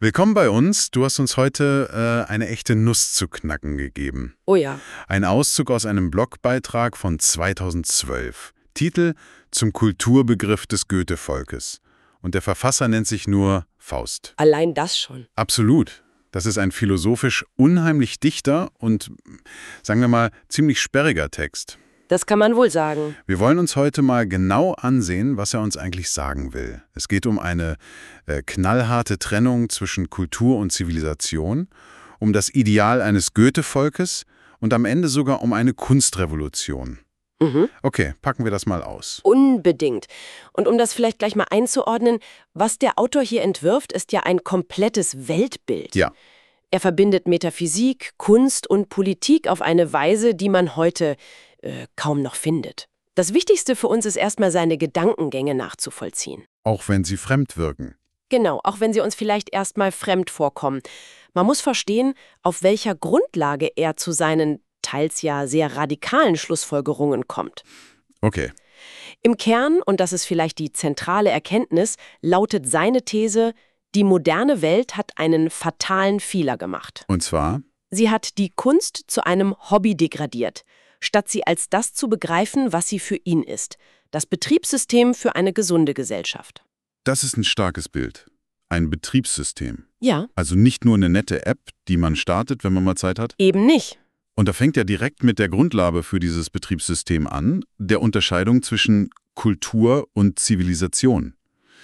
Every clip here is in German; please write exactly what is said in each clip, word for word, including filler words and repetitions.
Willkommen bei uns. Du hast uns heute äh, eine echte Nuss zu knacken gegeben. Oh ja. Ein Auszug aus einem Blogbeitrag von zweitausendzwölf. Titel Zum Kulturbegriff des Goethe-Volkes. Und der Verfasser nennt sich nur Faust. Allein das schon. Absolut. Das ist ein philosophisch unheimlich dichter und, sagen wir mal, ziemlich sperriger Text. Das kann man wohl sagen. Wir wollen uns heute mal genau ansehen, was er uns eigentlich sagen will. Es geht um eine äh, knallharte Trennung zwischen Kultur und Zivilisation, um das Ideal eines Goethe-Volkes und am Ende sogar um eine Kunstrevolution. Mhm. Okay, packen wir das mal aus. Unbedingt. Und um das vielleicht gleich mal einzuordnen, was der Autor hier entwirft, ist ja ein komplettes Weltbild. Ja. Er verbindet Metaphysik, Kunst und Politik auf eine Weise, die man heute äh, kaum noch findet. Das Wichtigste für uns ist erstmal seine Gedankengänge nachzuvollziehen. Auch wenn sie fremd wirken. Genau, auch wenn sie uns vielleicht erstmal fremd vorkommen. Man muss verstehen, auf welcher Grundlage er zu seinen teils ja sehr radikalen Schlussfolgerungen kommt. Okay. Im Kern, und das ist vielleicht die zentrale Erkenntnis, lautet seine These, die moderne Welt hat einen fatalen Fehler gemacht. Und zwar? Sie hat die Kunst zu einem Hobby degradiert, statt sie als das zu begreifen, was sie für ihn ist. Das Betriebssystem für eine gesunde Gesellschaft. Das ist ein starkes Bild. Ein Betriebssystem. Ja. Also nicht nur eine nette App, die man startet, wenn man mal Zeit hat. Eben nicht. Und da fängt er direkt mit der Grundlage für dieses Betriebssystem an, der Unterscheidung zwischen Kultur und Zivilisation.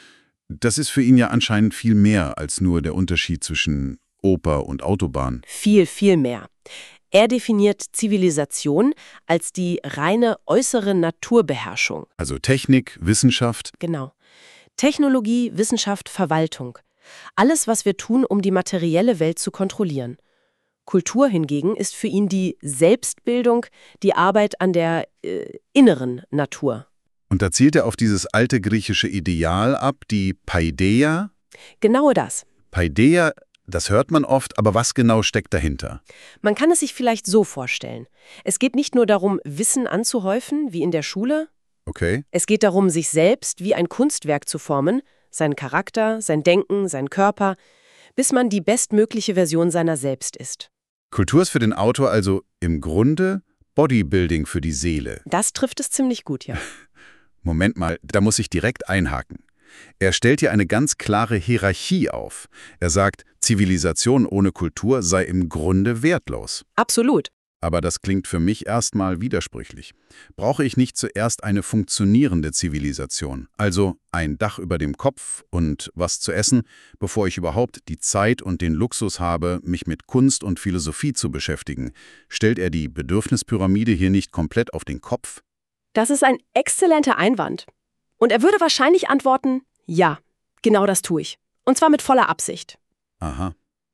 Das ist für ihn ja anscheinend viel mehr als nur der Unterschied zwischen Oper und Autobahn. Viel, viel mehr. Er definiert Zivilisation als die reine äußere Naturbeherrschung. Also Technik, Wissenschaft. Genau. Technologie, Wissenschaft, Verwaltung. Alles, was wir tun, um die materielle Welt zu kontrollieren. Kultur hingegen ist für ihn die Selbstbildung, die Arbeit an der äh, inneren Natur. Und da zielt er auf dieses alte griechische Ideal ab, die Paideia. Genau das. Paideia, das hört man oft, aber was genau steckt dahinter? Man kann es sich vielleicht so vorstellen. Es geht nicht nur darum, Wissen anzuhäufen, wie in der Schule. Okay. Es geht darum, sich selbst wie ein Kunstwerk zu formen, seinen Charakter, sein Denken, seinen Körper, bis man die bestmögliche Version seiner selbst ist. Kultur ist für den Autor also im Grunde Bodybuilding für die Seele. Das trifft es ziemlich gut, ja. Moment mal, da muss ich direkt einhaken. Er stellt hier eine ganz klare Hierarchie auf. Er sagt, Zivilisation ohne Kultur sei im Grunde wertlos. Absolut. Aber das klingt für mich erstmal widersprüchlich. Brauche ich nicht zuerst eine funktionierende Zivilisation, also ein Dach über dem Kopf und was zu essen, bevor ich überhaupt die Zeit und den Luxus habe, mich mit Kunst und Philosophie zu beschäftigen? Stellt er die Bedürfnispyramide hier nicht komplett auf den Kopf? Das ist ein exzellenter Einwand. Und er würde wahrscheinlich antworten, ja, genau das tue ich. Und zwar mit voller Absicht. Aha.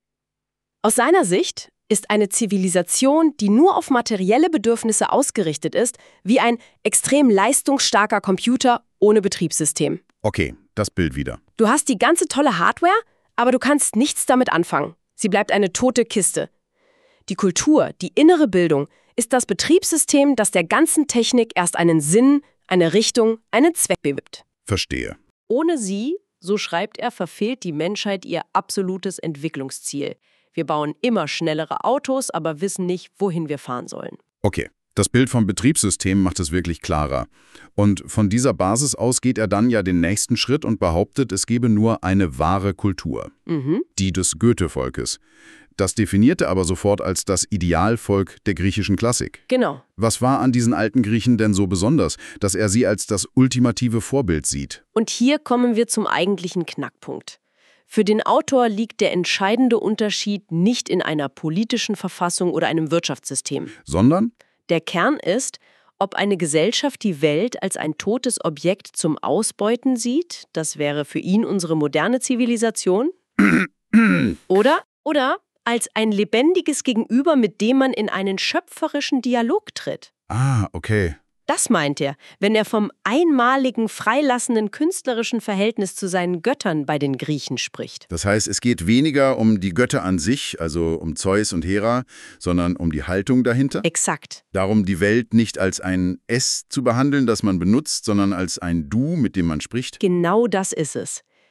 Aus seiner Sicht ist eine Zivilisation, die nur auf materielle Bedürfnisse ausgerichtet ist, wie ein extrem leistungsstarker Computer ohne Betriebssystem. Okay, das Bild wieder. Du hast die ganze tolle Hardware, aber du kannst nichts damit anfangen. Sie bleibt eine tote Kiste. Die Kultur, die innere Bildung, ist das Betriebssystem, das der ganzen Technik erst einen Sinn, eine Richtung, einen Zweck bewirbt. Verstehe. Ohne sie, so schreibt er, verfehlt die Menschheit ihr absolutes Entwicklungsziel. Wir bauen immer schnellere Autos, aber wissen nicht, wohin wir fahren sollen. Okay, das Bild vom Betriebssystem macht es wirklich klarer. Und von dieser Basis aus geht er dann ja den nächsten Schritt und behauptet, es gebe nur eine wahre Kultur. Mhm. Die des Goethe-Volkes. Das definierte aber sofort als das Idealvolk der griechischen Klassik. Genau. Was war an diesen alten Griechen denn so besonders, dass er sie als das ultimative Vorbild sieht? Und hier kommen wir zum eigentlichen Knackpunkt. Für den Autor liegt der entscheidende Unterschied nicht in einer politischen Verfassung oder einem Wirtschaftssystem. Sondern? Der Kern ist, ob eine Gesellschaft die Welt als ein totes Objekt zum Ausbeuten sieht, das wäre für ihn unsere moderne Zivilisation, oder, oder als ein lebendiges Gegenüber, mit dem man in einen schöpferischen Dialog tritt. Ah, okay. Das meint er, wenn er vom einmaligen, freilassenden künstlerischen Verhältnis zu seinen Göttern bei den Griechen spricht. Das heißt, es geht weniger um die Götter an sich, also um Zeus und Hera, sondern um die Haltung dahinter? Exakt. Darum, die Welt nicht als ein Es zu behandeln, das man benutzt, sondern als ein Du, mit dem man spricht? Genau das ist es.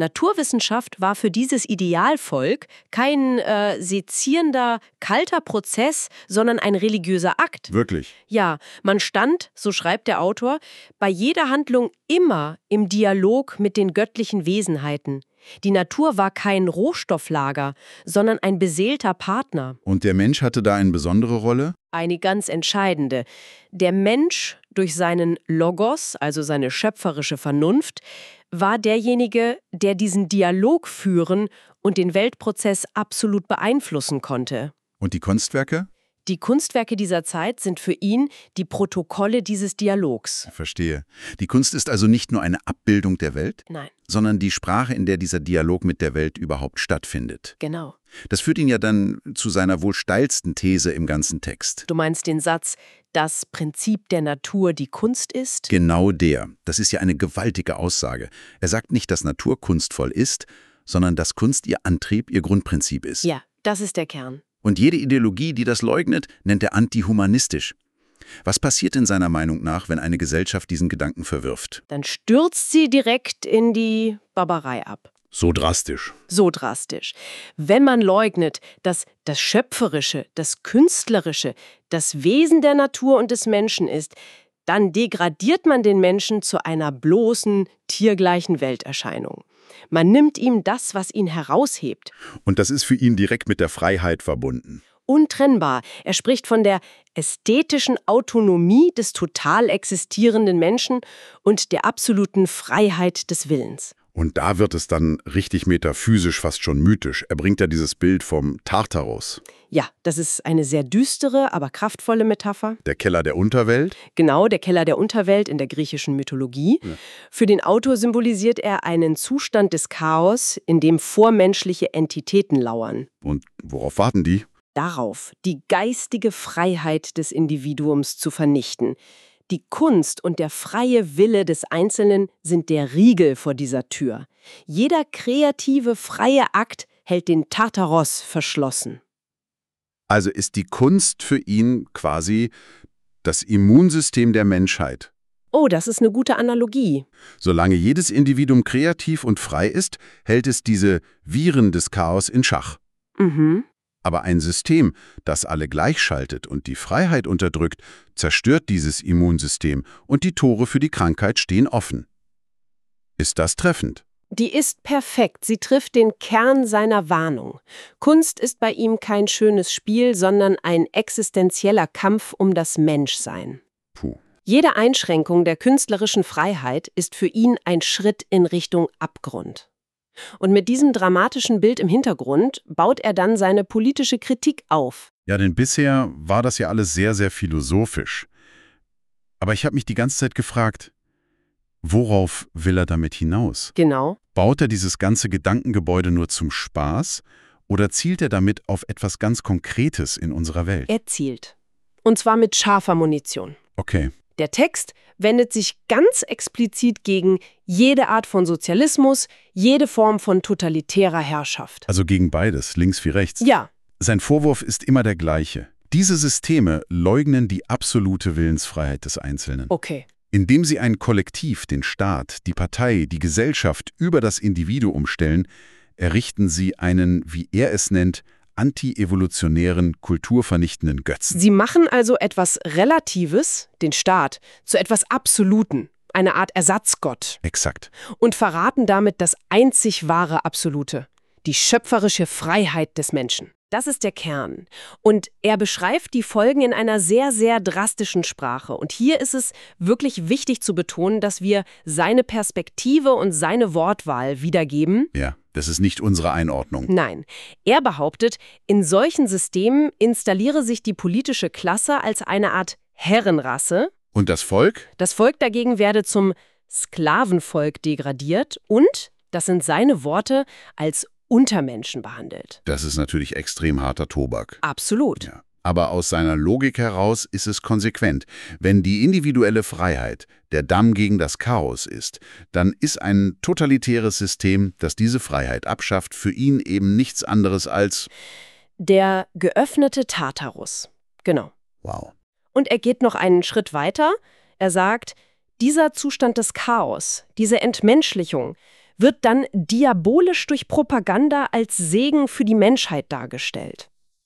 Naturwissenschaft war für dieses Idealvolk kein äh, sezierender, kalter Prozess, sondern ein religiöser Akt. Wirklich? Ja, man stand, so schreibt der Autor, bei jeder Handlung immer im Dialog mit den göttlichen Wesenheiten. Die Natur war kein Rohstofflager, sondern ein beseelter Partner. Und der Mensch hatte da eine besondere Rolle? Eine ganz entscheidende. Der Mensch durch seinen Logos, also seine schöpferische Vernunft, war derjenige, der diesen Dialog führen und den Weltprozess absolut beeinflussen konnte. Und die Kunstwerke? Die Kunstwerke dieser Zeit sind für ihn die Protokolle dieses Dialogs. Verstehe. Die Kunst ist also nicht nur eine Abbildung der Welt, Nein, sondern die Sprache, in der dieser Dialog mit der Welt überhaupt stattfindet. genau. Das führt ihn ja dann zu seiner wohl steilsten These im ganzen Text. Du meinst den Satz, das Prinzip der Natur die Kunst ist? Genau der. Das ist ja eine gewaltige Aussage. Er sagt nicht, dass Natur kunstvoll ist, sondern dass Kunst ihr Antrieb, ihr Grundprinzip ist. Ja, das ist der Kern. Und jede Ideologie, die das leugnet, nennt er antihumanistisch. Was passiert in seiner Meinung nach, wenn eine Gesellschaft diesen Gedanken verwirft? Dann stürzt sie direkt in die Barbarei ab. So drastisch. So drastisch. Wenn man leugnet, dass das Schöpferische, das Künstlerische, das Wesen der Natur und des Menschen ist, dann degradiert man den Menschen zu einer bloßen, tiergleichen Welterscheinung. Man nimmt ihm das, was ihn heraushebt. Und das ist für ihn direkt mit der Freiheit verbunden. Untrennbar. Er spricht von der ästhetischen Autonomie des total existierenden Menschen und der absoluten Freiheit des Willens. Und da wird es dann richtig metaphysisch, fast schon mythisch. Er bringt ja dieses Bild vom Tartaros. Ja, das ist eine sehr düstere, aber kraftvolle Metapher. Der Keller der Unterwelt. Genau, der Keller der Unterwelt in der griechischen Mythologie. Ja. Für den Autor symbolisiert er einen Zustand des Chaos, in dem vormenschliche Entitäten lauern. Und worauf warten die? Darauf, die geistige Freiheit des Individuums zu vernichten. Die Kunst und der freie Wille des Einzelnen sind der Riegel vor dieser Tür. Jeder kreative, freie Akt hält den Tartaros verschlossen. Also ist die Kunst für ihn quasi das Immunsystem der Menschheit. Oh, das ist eine gute Analogie. Solange jedes Individuum kreativ und frei ist, hält es diese Viren des Chaos in Schach. Mhm. Aber ein System, das alle gleichschaltet und die Freiheit unterdrückt, zerstört dieses Immunsystem und die Tore für die Krankheit stehen offen. Ist das treffend? Die ist perfekt. Sie trifft den Kern seiner Warnung. Kunst ist bei ihm kein schönes Spiel, sondern ein existenzieller Kampf um das Menschsein. Puh. Jede Einschränkung der künstlerischen Freiheit ist für ihn ein Schritt in Richtung Abgrund. Und mit diesem dramatischen Bild im Hintergrund baut er dann seine politische Kritik auf. Ja, denn bisher war das ja alles sehr, sehr philosophisch. Aber ich habe mich die ganze Zeit gefragt, worauf will er damit hinaus? Genau. Baut er dieses ganze Gedankengebäude nur zum Spaß oder zielt er damit auf etwas ganz Konkretes in unserer Welt? Er zielt. Und zwar mit scharfer Munition. Okay. Der Text wendet sich ganz explizit gegen jede Art von Sozialismus, jede Form von totalitärer Herrschaft. Also gegen beides, links wie rechts. Ja. Sein Vorwurf ist immer der gleiche. Diese Systeme leugnen die absolute Willensfreiheit des Einzelnen. Okay. Indem sie ein Kollektiv, den Staat, die Partei, die Gesellschaft über das Individuum stellen, errichten sie einen, wie er es nennt, anti-evolutionären, kulturvernichtenden Götzen. Sie machen also etwas Relatives, den Staat, zu etwas Absoluten, eine Art Ersatzgott. Exakt. Und verraten damit das einzig wahre Absolute, die schöpferische Freiheit des Menschen. Das ist der Kern. Und er beschreibt die Folgen in einer sehr, sehr drastischen Sprache. Und hier ist es wirklich wichtig zu betonen, dass wir seine Perspektive und seine Wortwahl wiedergeben. Ja, das ist nicht unsere Einordnung. Nein. Er behauptet, in solchen Systemen installiere sich die politische Klasse als eine Art Herrenrasse. Und das Volk? Das Volk dagegen werde zum Sklavenvolk degradiert und, das sind seine Worte, als Untermenschen behandelt. Das ist natürlich extrem harter Tobak. Absolut. Ja. Aber aus seiner Logik heraus ist es konsequent. Wenn die individuelle Freiheit der Damm gegen das Chaos ist, dann ist ein totalitäres System, das diese Freiheit abschafft, für ihn eben nichts anderes als der geöffnete Tartarus. Genau. Wow. Und er geht noch einen Schritt weiter. Er sagt, dieser Zustand des Chaos, diese Entmenschlichung, wird dann diabolisch durch Propaganda als Segen für die Menschheit dargestellt.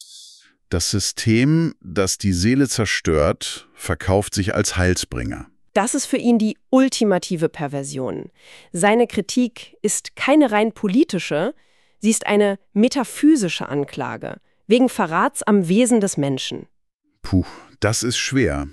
Das System, das die Seele zerstört, verkauft sich als Heilsbringer. Das ist für ihn die ultimative Perversion. Seine Kritik ist keine rein politische, sie ist eine metaphysische Anklage, wegen Verrats am Wesen des Menschen. Puh, das ist schwer.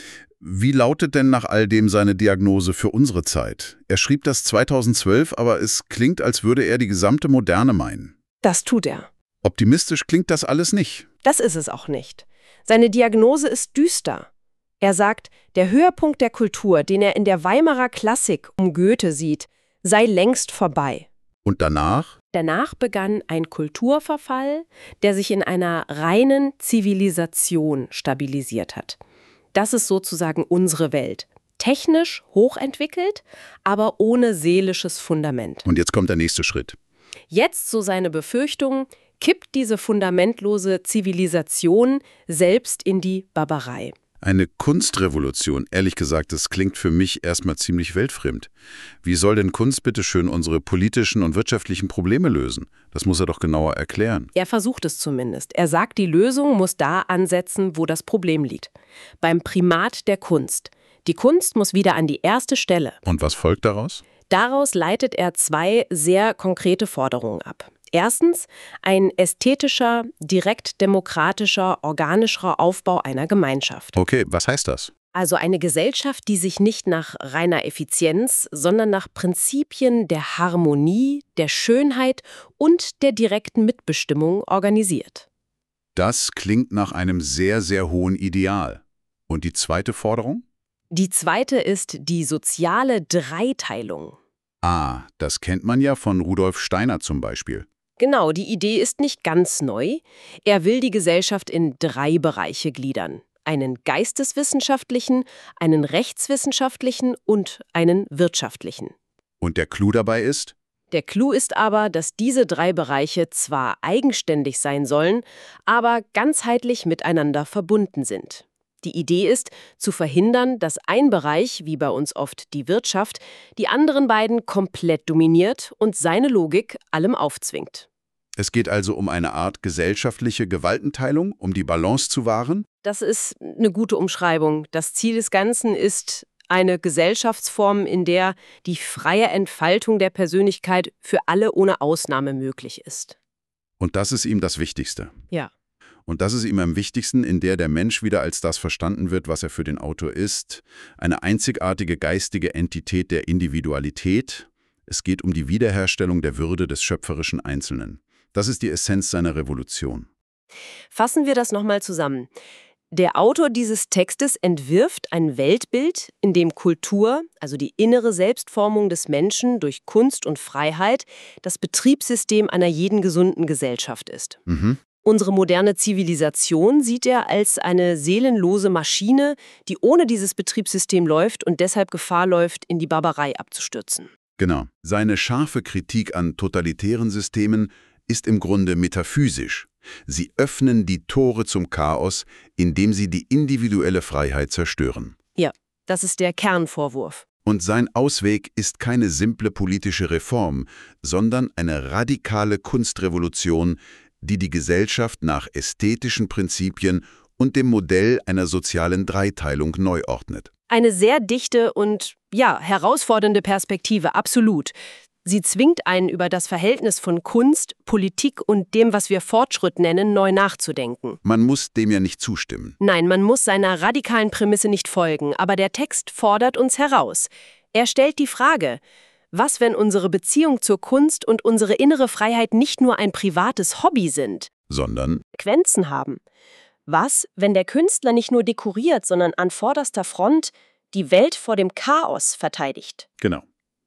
Wie lautet denn nach all dem seine Diagnose für unsere Zeit? Er schrieb das zweitausendzwölf, aber es klingt, als würde er die gesamte Moderne meinen. Das tut er. Optimistisch klingt das alles nicht. Das ist es auch nicht. Seine Diagnose ist düster. Er sagt, der Höhepunkt der Kultur, den er in der Weimarer Klassik um Goethe sieht, sei längst vorbei. Und danach? Danach begann ein Kulturverfall, der sich in einer reinen Zivilisation stabilisiert hat. Das ist sozusagen unsere Welt. Technisch hochentwickelt, aber ohne seelisches Fundament. Und jetzt kommt der nächste Schritt. Jetzt, so seine Befürchtung, kippt diese fundamentlose Zivilisation selbst in die Barbarei. Eine Kunstrevolution, ehrlich gesagt, das klingt für mich erstmal ziemlich weltfremd. Wie soll denn Kunst bitte schön unsere politischen und wirtschaftlichen Probleme lösen? Das muss er doch genauer erklären. Er versucht es zumindest. Er sagt, die Lösung muss da ansetzen, wo das Problem liegt. Beim Primat der Kunst. Die Kunst muss wieder an die erste Stelle. Und was folgt daraus? Daraus leitet er zwei sehr konkrete Forderungen ab. Erstens, ein ästhetischer, direkt demokratischer, organischerer Aufbau einer Gemeinschaft. Okay, was heißt das? Also eine Gesellschaft, die sich nicht nach reiner Effizienz, sondern nach Prinzipien der Harmonie, der Schönheit und der direkten Mitbestimmung organisiert. Das klingt nach einem sehr, sehr hohen Ideal. Und die zweite Forderung? Die zweite ist die soziale Dreiteilung. Ah, das kennt man ja von Rudolf Steiner zum Beispiel. Genau, die Idee ist nicht ganz neu. Er will die Gesellschaft in drei Bereiche gliedern. Einen geisteswissenschaftlichen, einen rechtswissenschaftlichen und einen wirtschaftlichen. Und der Clou dabei ist? Der Clou ist aber, dass diese drei Bereiche zwar eigenständig sein sollen, aber ganzheitlich miteinander verbunden sind. Die Idee ist, zu verhindern, dass ein Bereich, wie bei uns oft die Wirtschaft, die anderen beiden komplett dominiert und seine Logik allem aufzwingt. Es geht also um eine Art gesellschaftliche Gewaltenteilung, um die Balance zu wahren? Das ist eine gute Umschreibung. Das Ziel des Ganzen ist eine Gesellschaftsform, in der die freie Entfaltung der Persönlichkeit für alle ohne Ausnahme möglich ist. Und das ist ihm das Wichtigste. Ja. Und das ist ihm am wichtigsten, in der der Mensch wieder als das verstanden wird, was er für den Autor ist. Eine einzigartige geistige Entität der Individualität. Es geht um die Wiederherstellung der Würde des schöpferischen Einzelnen. Das ist die Essenz seiner Revolution. Fassen wir das nochmal zusammen. Der Autor dieses Textes entwirft ein Weltbild, in dem Kultur, also die innere Selbstformung des Menschen durch Kunst und Freiheit, das Betriebssystem einer jeden gesunden Gesellschaft ist. Mhm. Unsere moderne Zivilisation sieht er als eine seelenlose Maschine, die ohne dieses Betriebssystem läuft und deshalb Gefahr läuft, in die Barbarei abzustürzen. Genau. Seine scharfe Kritik an totalitären Systemen ist im Grunde metaphysisch. Sie öffnen die Tore zum Chaos, indem sie die individuelle Freiheit zerstören. Ja, das ist der Kernvorwurf. Und sein Ausweg ist keine simple politische Reform, sondern eine radikale Kunstrevolution, die die Gesellschaft nach ästhetischen Prinzipien und dem Modell einer sozialen Dreiteilung neu ordnet. Eine sehr dichte und, ja, herausfordernde Perspektive, absolut. Sie zwingt einen, über das Verhältnis von Kunst, Politik und dem, was wir Fortschritt nennen, neu nachzudenken. Man muss dem ja nicht zustimmen. Nein, man muss seiner radikalen Prämisse nicht folgen, aber der Text fordert uns heraus. Er stellt die Frage: Was, wenn unsere Beziehung zur Kunst und unsere innere Freiheit nicht nur ein privates Hobby sind, Sondern Konsequenzen haben? Was, wenn der Künstler nicht nur dekoriert, sondern an vorderster Front die Welt vor dem Chaos verteidigt? Genau.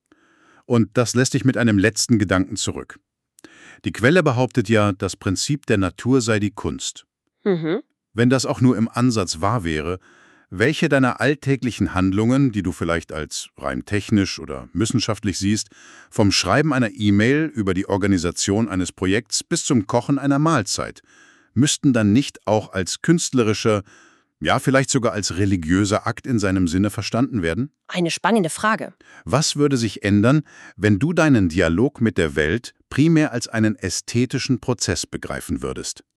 Und das lässt dich mit einem letzten Gedanken zurück. Die Quelle behauptet ja, das Prinzip der Natur sei die Kunst. Mhm. Wenn das auch nur im Ansatz wahr wäre, welche deiner alltäglichen Handlungen, die du vielleicht als rein technisch oder wissenschaftlich siehst, vom Schreiben einer E-Mail über die Organisation eines Projekts bis zum Kochen einer Mahlzeit, müssten dann nicht auch als künstlerische, Ja, vielleicht sogar als religiöser Akt in seinem Sinne verstanden werden? Eine spannende Frage. Was würde sich ändern, wenn du deinen Dialog mit der Welt primär als einen ästhetischen Prozess begreifen würdest?